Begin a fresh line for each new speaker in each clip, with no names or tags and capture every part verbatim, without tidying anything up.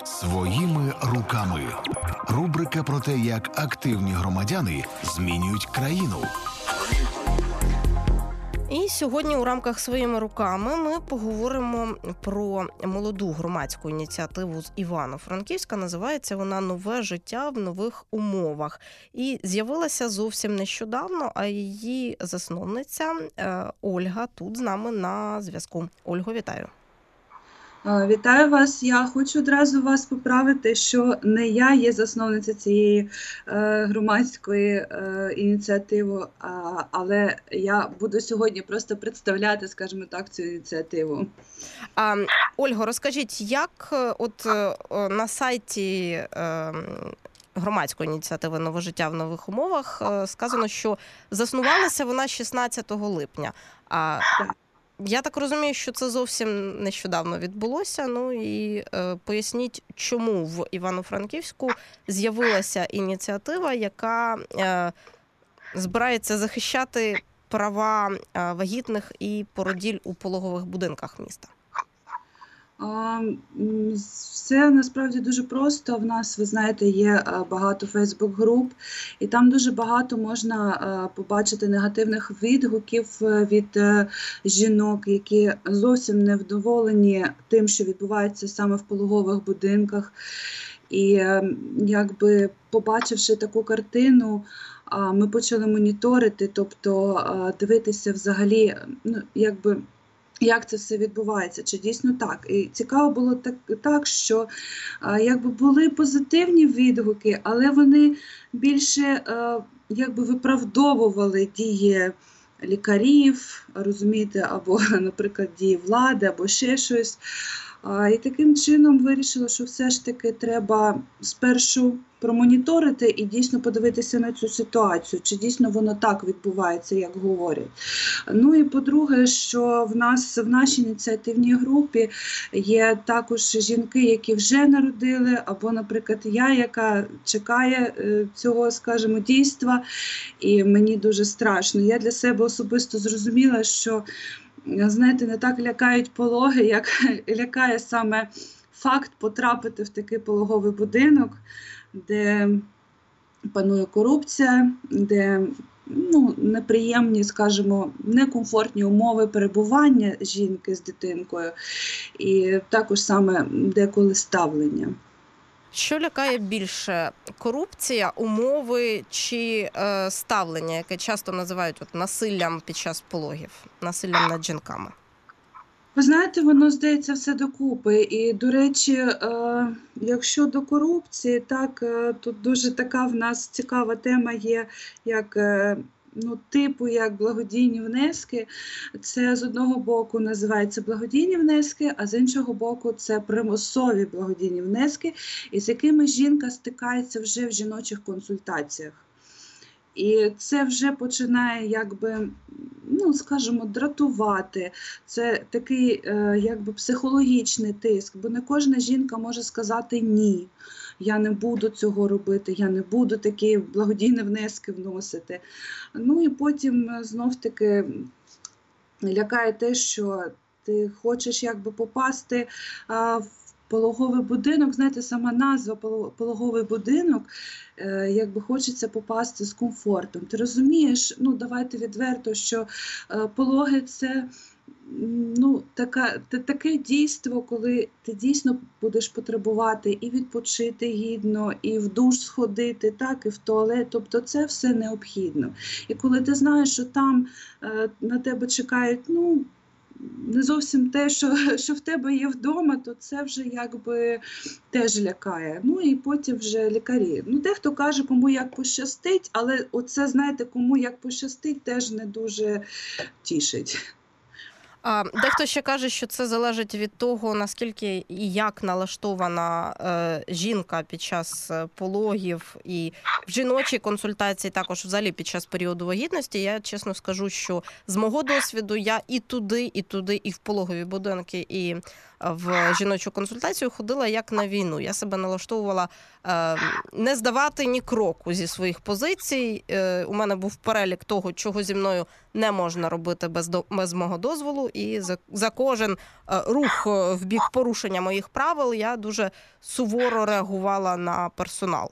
Своїми руками. Рубрика про те, як активні громадяни змінюють країну.
І сьогодні у рамках «Своїми руками» ми поговоримо про молоду громадську ініціативу з Івано-Франківська. Називається вона «Нове життя в нових умовах». І з'явилася зовсім нещодавно, а її засновниця Ольга тут з нами на зв'язку. Ольго, вітаю.
Вітаю вас. Я хочу одразу вас поправити, що не я є засновниця цієї е, громадської е, ініціативи, а, але я буду сьогодні просто представляти, скажімо так, цю ініціативу.
А, Ольго, розкажіть, як от на сайті е, громадської ініціативи «Нове життя в нових умовах» сказано, що заснувалася вона шістнадцятого липня. А
Так.
Я так розумію, що це зовсім нещодавно відбулося. Ну і е, поясніть, чому в Івано-Франківську з'явилася ініціатива, яка е, збирається захищати права е, вагітних і породіль у пологових будинках міста.
Все насправді дуже просто. В нас, ви знаєте, є багато фейсбук-груп, і там дуже багато можна побачити негативних відгуків від жінок, які зовсім не вдоволені тим, що відбувається саме в пологових будинках. І якби побачивши таку картину, ми почали моніторити, тобто дивитися взагалі, ну, якби, як це все відбувається, чи дійсно так. І цікаво було так, так що а, якби були позитивні відгуки, але вони більше а, якби виправдовували дії лікарів, розумієте, або, наприклад, дії влади, або ще щось. А, і таким чином вирішила, що все ж таки треба спершу промоніторити і дійсно подивитися на цю ситуацію, чи дійсно воно так відбувається, як говорять. Ну і по-друге, що в нас в нашій ініціативній групі є також жінки, які вже народили, або, наприклад, я, яка чекає цього, скажімо, дійства, і мені дуже страшно. Я для себе особисто зрозуміла, що, знаєте, не так лякають пологи, як лякає саме факт потрапити в такий пологовий будинок, де панує корупція, де ну, неприємні, скажімо, некомфортні умови перебування жінки з дитинкою, і також саме деколи ставлення.
Що лякає більше – корупція, умови чи е, ставлення, яке часто називають от, насиллям під час пологів, насиллям над жінками?
Ви знаєте, воно, здається, все докупи. І, до речі, е, якщо до корупції, так, е, тут дуже така в нас цікава тема є, як, е, ну, типу, як благодійні внески. Це з одного боку називається благодійні внески, а з іншого боку це примусові благодійні внески, із якими жінка стикається вже в жіночих консультаціях. І це вже починає, якби, ну, скажімо, дратувати. Це такий, якби, психологічний тиск, бо не кожна жінка може сказати «ні». Я не буду цього робити, я не буду такі благодійні внески вносити. Ну і потім знов-таки лякає те, що ти хочеш якби попасти а, в пологовий будинок. Знаєте, сама назва пологовий будинок, е, якби хочеться попасти з комфортом. Ти розумієш, ну давайте відверто, що е, пологи – це ну, така, таке дійство, коли ти дійсно будеш потребувати і відпочити гідно, і в душ сходити, так, і в туалет. Тобто це все необхідно. І коли ти знаєш, що там е, на тебе чекають, ну, не зовсім те, що, що в тебе є вдома, то це вже якби теж лякає. Ну і потім вже лікарі. Ну, дехто каже, кому як пощастить, але оце, знаєте, кому як пощастить, теж не дуже тішить.
А дехто ще каже, що це залежить від того, наскільки і як налаштована е, жінка під час пологів і в жіночій консультації, також взагалі під час періоду вагітності. Я чесно скажу, що з мого досвіду я і туди, і туди, і в пологові будинки, і в жіночу консультацію, ходила як на війну. Я себе налаштовувала не здавати ні кроку зі своїх позицій. У мене був перелік того, чого зі мною не можна робити без, до, без мого дозволу. І за, за кожен рух в бік порушення моїх правил я дуже суворо реагувала на персонал.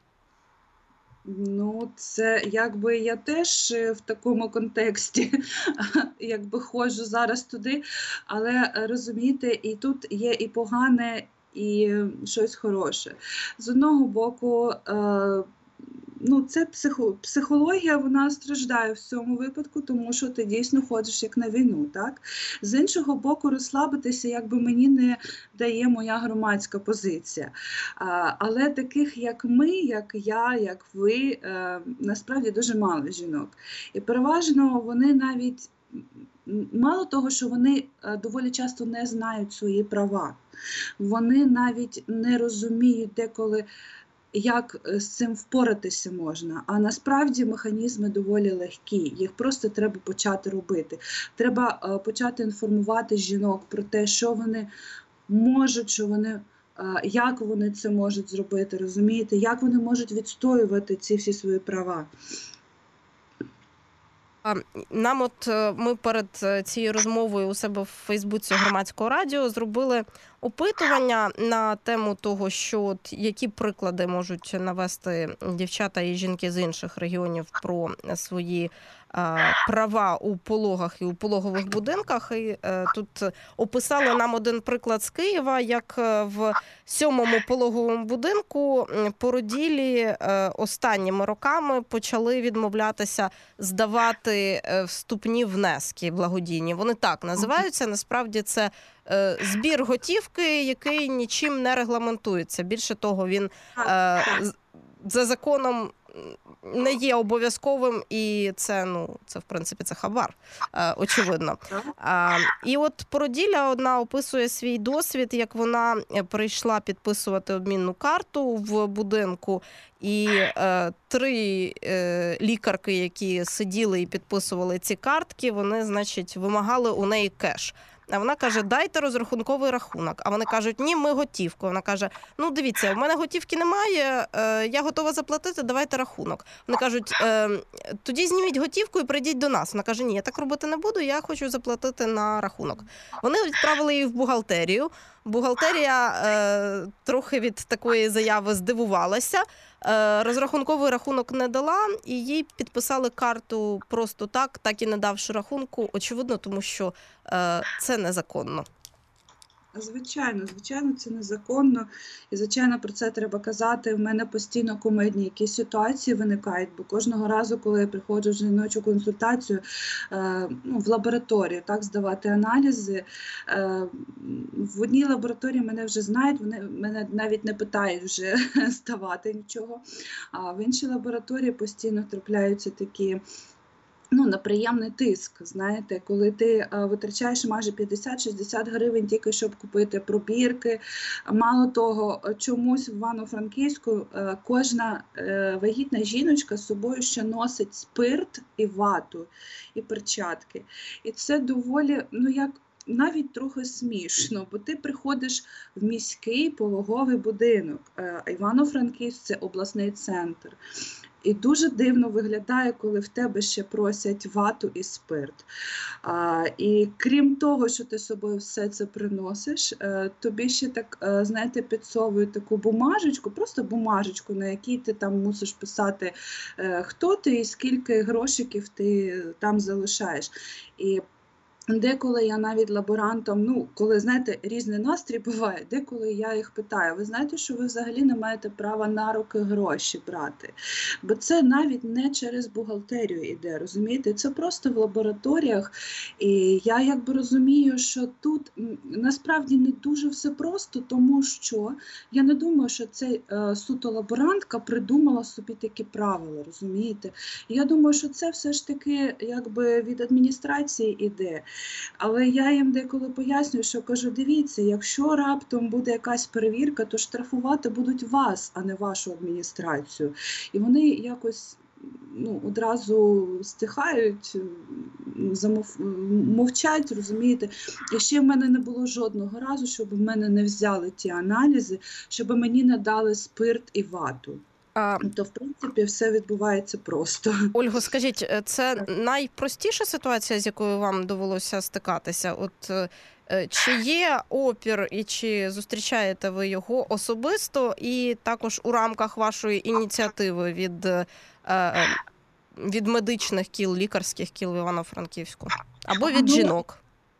Ну, це якби я теж в такому контексті якби ходжу зараз туди, але розумієте, і тут є і погане, і щось хороше. З одного боку, е, ну, це психо, психологія, вона страждає в цьому випадку, тому що ти дійсно ходиш як на війну, так? З іншого боку, розслабитися, якби мені не дає моя громадська позиція. А, але таких, як ми, як я, як ви, е, насправді дуже мало жінок. І переважно вони навіть, мало того, що вони доволі часто не знають свої права, вони навіть не розуміють деколи, як з цим впоратися можна. А насправді механізми доволі легкі, їх просто треба почати робити. Треба почати інформувати жінок про те, що вони можуть, що вони, як вони це можуть зробити, розумієте, як вони можуть відстоювати ці всі свої права.
Нам от ми перед цією розмовою у себе в Фейсбуці Громадського радіо зробили опитування на тему того, що от які приклади можуть навести дівчата і жінки з інших регіонів про свої права у пологах і у пологових будинках. І тут описали нам один приклад з Києва, як в сьомому пологовому будинку породілі останніми роками почали відмовлятися здавати вступні внески благодійні. Вони так називаються, насправді це збір готівки, який нічим не регламентується. Більше того, він за законом не є обов'язковим, і це, ну, це, в принципі, це хабар, очевидно. А, і от породілля одна описує свій досвід, як вона прийшла підписувати обмінну карту в будинку, і е, три е, лікарки, які сиділи і підписували ці картки, вони, значить, вимагали у неї кеш. А вона каже, дайте розрахунковий рахунок. А вони кажуть, ні, ми готівку. Вона каже, ну дивіться, в мене готівки немає, я готова заплатити, давайте рахунок. Вони кажуть, тоді зніміть готівку і прийдіть до нас. Вона каже, ні, я так робити не буду, я хочу заплатити на рахунок. Вони відправили її в бухгалтерію. Бухгалтерія е, трохи від такої заяви здивувалася, е, розрахунковий рахунок не дала, і їй підписали карту просто так, так і не давши рахунку, очевидно, тому що е, це незаконно.
Звичайно, звичайно, це незаконно, і, звичайно, про це треба казати. В мене постійно кумедні якісь ситуації виникають, бо кожного разу, коли я приходжу в жіночу консультацію, е, ну, в лабораторію, так, здавати аналізи, е, в одній лабораторії мене вже знають, вони мене навіть не питають вже здавати нічого, а в іншій лабораторії постійно трапляються такі, ну, на приємний тиск, знаєте, коли ти а, витрачаєш майже п'ятдесят-шістдесят гривень тільки, щоб купити пробірки. Мало того, чомусь в Івано-Франківську а, кожна а, вагітна жіночка з собою ще носить спирт і вату, і перчатки. І це доволі, ну, як, навіть трохи смішно, бо ти приходиш в міський пологовий будинок. Івано-Франківськ – це обласний центр. І дуже дивно виглядає, коли в тебе ще просять вату і спирт. А, і крім того, що ти з собою все це приносиш, а, тобі ще так, а, знаєте, підсовують таку бумажечку, просто бумажечку, на якій ти там мусиш писати, а, хто ти і скільки грошиків ти там залишаєш. І деколи я навіть лаборантам, ну, коли, знаєте, різний настрій буває, деколи я їх питаю, ви знаєте, що ви взагалі не маєте права на руки гроші брати? Бо це навіть не через бухгалтерію йде, розумієте? Це просто в лабораторіях. І я якби розумію, що тут насправді не дуже все просто, тому що я не думаю, що це е, суто лаборантка придумала собі такі правила, розумієте? І я думаю, що це все ж таки якби від адміністрації йде. Але я їм деколи пояснюю, що кажу, дивіться, якщо раптом буде якась перевірка, то штрафувати будуть вас, а не вашу адміністрацію. І вони якось ну, одразу стихають, замов... мовчать, розумієте. І ще в мене не було жодного разу, щоб в мене не взяли ті аналізи, щоб мені надали спирт і вату.
А,
То, в принципі, все відбувається просто.
Ольго, скажіть, це найпростіша ситуація, з якою вам довелося стикатися? От е, чи є опір і чи зустрічаєте ви його особисто і також у рамках вашої ініціативи від, е, від медичних кіл, лікарських кіл в Івано-Франківську? Або від
Ну,
жінок?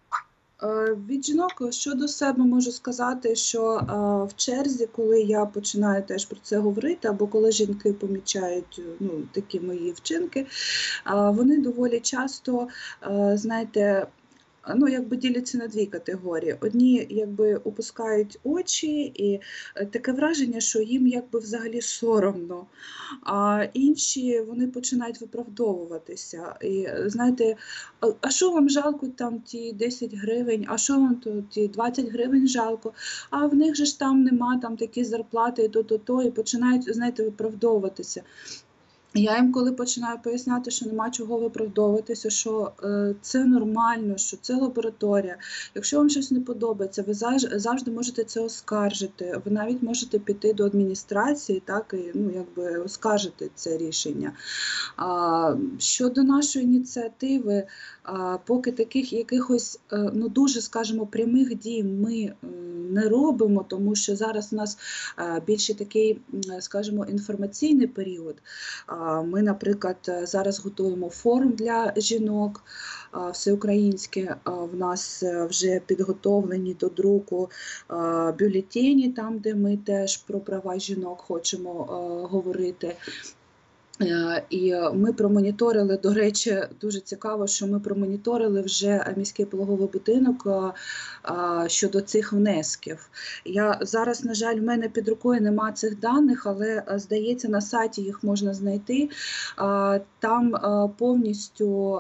Від жінок щодо себе можу сказати, що а, в черзі, коли я починаю теж про це говорити, або коли жінки помічають ну, такі мої вчинки, а, вони доволі часто, а, знаєте, ну, якби діляться на дві категорії. Одні якби опускають очі, і таке враження, що їм якби взагалі соромно. А інші, вони починають виправдовуватися. І знаєте, а що вам жалко там ті десять гривень, а що вам то ті двадцять гривень жалко, а в них же ж там нема там такі зарплати, і то-то-то, і починають, знаєте, виправдовуватися. Я їм коли починаю поясняти, що нема чого виправдовуватися, що е, це нормально, що це лабораторія. Якщо вам щось не подобається, ви завжди можете це оскаржити. Ви навіть можете піти до адміністрації, так, і ну, якби оскаржити це рішення. А, щодо нашої ініціативи, а, поки таких якихось, е, ну дуже, скажімо, прямих дій ми е, не робимо, тому що зараз у нас е, більше такий, скажімо, інформаційний період. Ми, наприклад, зараз готуємо форум для жінок всеукраїнський. В нас вже підготовлені до друку бюлетені, там, де ми теж про права жінок хочемо говорити. І ми промоніторили, до речі, дуже цікаво, що ми промоніторили вже міський пологовий будинок щодо цих внесків. Я зараз, на жаль, в мене під рукою нема цих даних, але, здається, на сайті їх можна знайти. Там повністю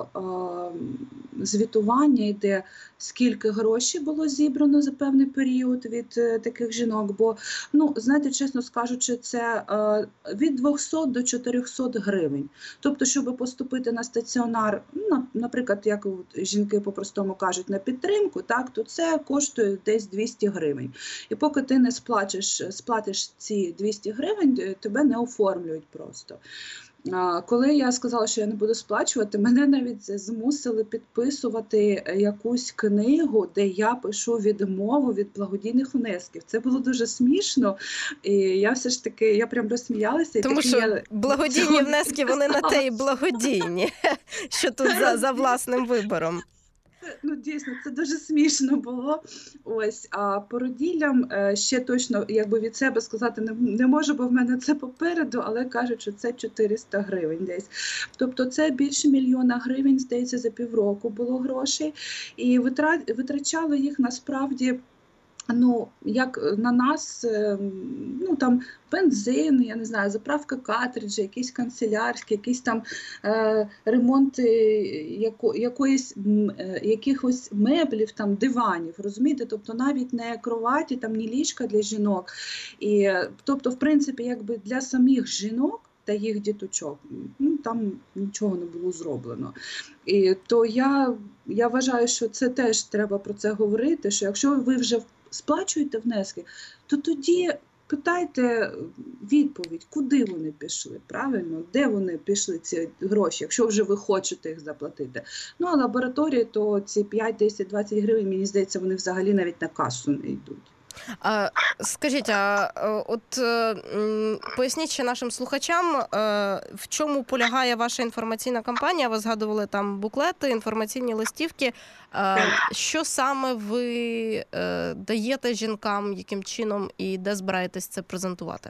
звітування йде, скільки грошей було зібрано за певний період від таких жінок. Бо, ну, знаєте, чесно скажучи, це від двохсот до чотирьохсот гривень. Тобто, щоб поступити на стаціонар, ну, наприклад, як жінки по-простому кажуть, на підтримку, так, то це коштує десь двісті гривень. І поки ти не сплатиш, сплатиш ці двісті гривень, тебе не оформлюють просто. Коли я сказала, що я не буду сплачувати, мене навіть змусили підписувати якусь книгу, де я пишу відмову від благодійних внесків. Це було дуже смішно, і я все ж таки, я прям розсміялася. І
Тому що
я...
благодійні внески, вони на те і благодійні, що тут за, за власним вибором.
Ну, дійсно, це дуже смішно було. Ось, а породіллям ще точно, якби від себе сказати не, не можу, бо в мене це попереду, але кажуть, що це чотириста гривень десь. Тобто це більше мільйона гривень, здається, за півроку було грошей. І витрачали їх насправді, ну, як на нас, ну, там, бензин, я не знаю, заправка картриджа, якісь канцелярські, якісь там е, ремонти яко, якоїсь, е, якихось меблів, там, диванів, розумієте? Тобто навіть не кроваті, там, ні ліжка для жінок. І, тобто, в принципі, якби для самих жінок та їх діточок, ну, там нічого не було зроблено. І то я, я вважаю, що це теж треба про це говорити, що якщо ви вже сплачуєте внески, то тоді питайте відповідь, куди вони пішли, правильно? Де вони пішли, ці гроші, якщо вже ви хочете їх заплатити. Ну, а лабораторії, то ці п'ять, десять, двадцять гривень, мені здається, вони взагалі навіть на касу не йдуть.
А, скажіть, а от поясніть ще нашим слухачам, в чому полягає ваша інформаційна кампанія? Ви згадували там буклети, інформаційні листівки. Що саме ви даєте жінкам, яким чином і де збираєтесь це презентувати?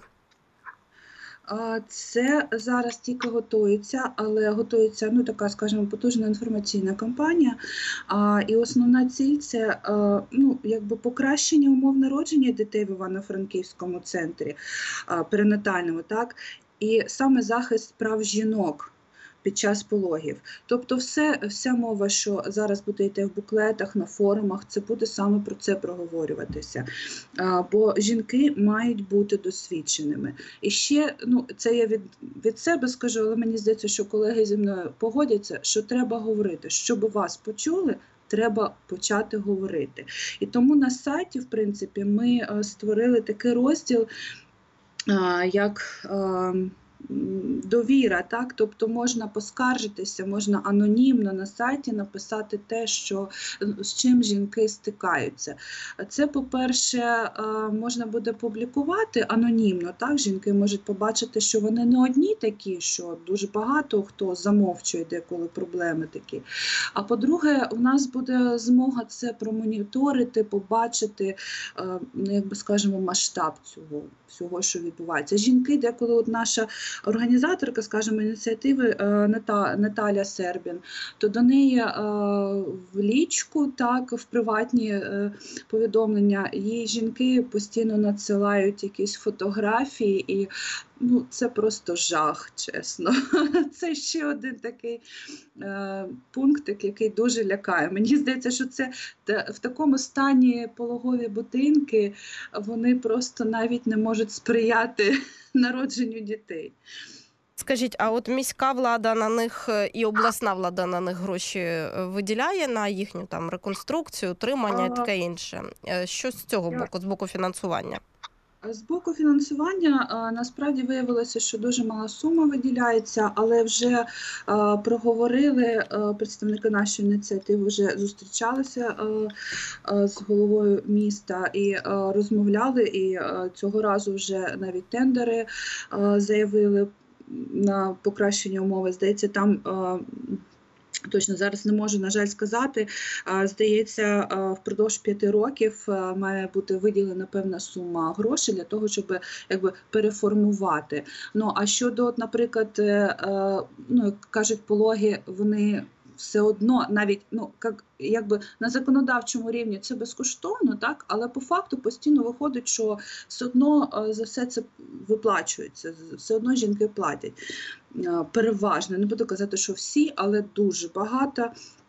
Це зараз тільки готується, але готується, ну, така, скажімо, потужна інформаційна кампанія. А, і основна ціль – це, а, ну, якби покращення умов народження дітей в Івано-Франківському центрі а, перинатальному, так, і саме захист прав жінок. під час пологів. Тобто все, вся мова, що зараз буде йти в буклетах, на форумах, це буде саме про це проговорюватися. А, бо жінки мають бути досвідченими. І ще, ну, це я від, від себе скажу, але мені здається, що колеги зі мною погодяться, що треба говорити, щоб вас почули, треба почати говорити. І тому на сайті, в принципі, ми створили такий розділ, як довіра, так? Тобто можна поскаржитися, можна анонімно на сайті написати те, що, з чим жінки стикаються. Це, по-перше, можна буде публікувати анонімно, так? Жінки можуть побачити, що вони не одні такі, що дуже багато хто замовчує деколи проблеми такі. А по-друге, у нас буде змога це промоніторити, побачити, ну, як би скажемо, масштаб цього всього, що відбувається. Жінки деколи, от наша організаторка, скажімо, ініціативи Наталя Сербін, то до неї в лічку, так, в приватні повідомлення, їй жінки постійно надсилають якісь фотографії, і ну, це просто жах, чесно. Це ще один такий е, пункт, який дуже лякає. Мені здається, що це в такому стані пологові будинки, вони просто навіть не можуть сприяти народженню дітей.
Скажіть, а от міська влада на них і обласна влада на них гроші виділяє на їхню там реконструкцію, утримання і таке інше? Що з цього боку, з боку фінансування?
З боку фінансування насправді виявилося, що дуже мала сума виділяється, але вже проговорили, представники нашої ініціативи вже зустрічалися з головою міста і розмовляли, і цього разу вже навіть тендери заявили на покращення умови. Здається, там точно зараз не можу, на жаль, сказати. Здається, впродовж п'яти років має бути виділена певна сума грошей для того, щоб якби переформувати. Ну, а щодо, от, наприклад, ну, як кажуть, пологи, вони все одно, навіть, ну, як, якби на законодавчому рівні це безкоштовно, так, але по факту постійно виходить, що все одно за все це виплачується, все одно жінки платять. Переважно, не буду казати, що всі, але дуже багато.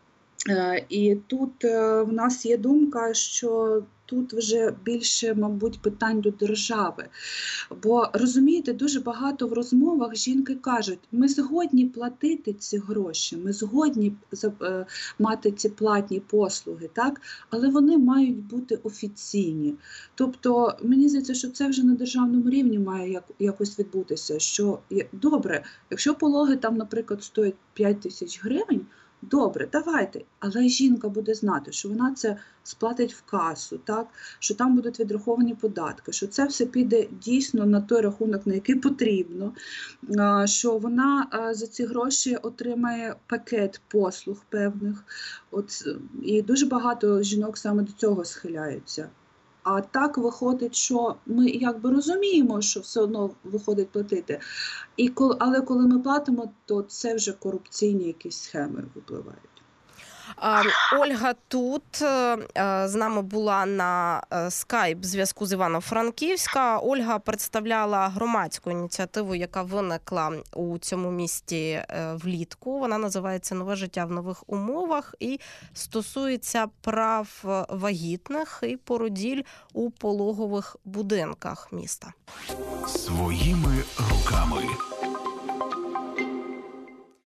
І тут в нас є думка, що тут вже більше, мабуть, питань до держави. Бо, розумієте, дуже багато в розмовах жінки кажуть, ми згодні платити ці гроші, ми згодні мати ці платні послуги, так? Але вони мають бути офіційні. Тобто, мені здається, що це вже на державному рівні має якось відбутися, що добре, якщо пологи там, наприклад, стоять п'ять тисяч гривень, добре, давайте, але жінка буде знати, що вона це сплатить в касу, так? Що там будуть відраховані податки, що це все піде дійсно на той рахунок, на який потрібно, що вона за ці гроші отримає пакет послуг певних. От, і дуже багато жінок саме до цього схиляються. А так виходить, що ми якби розуміємо, що все одно виходить платити. І коли, але коли ми платимо, то це вже корупційні якісь схеми випливають.
Ольга тут з нами була на скайп-зв'язку з Івано-Франківська. Ольга представляла громадську ініціативу, яка виникла у цьому місті влітку. Вона називається «Нове життя в нових умовах» і стосується прав вагітних і породіль у пологових будинках міста.
Своїми руками.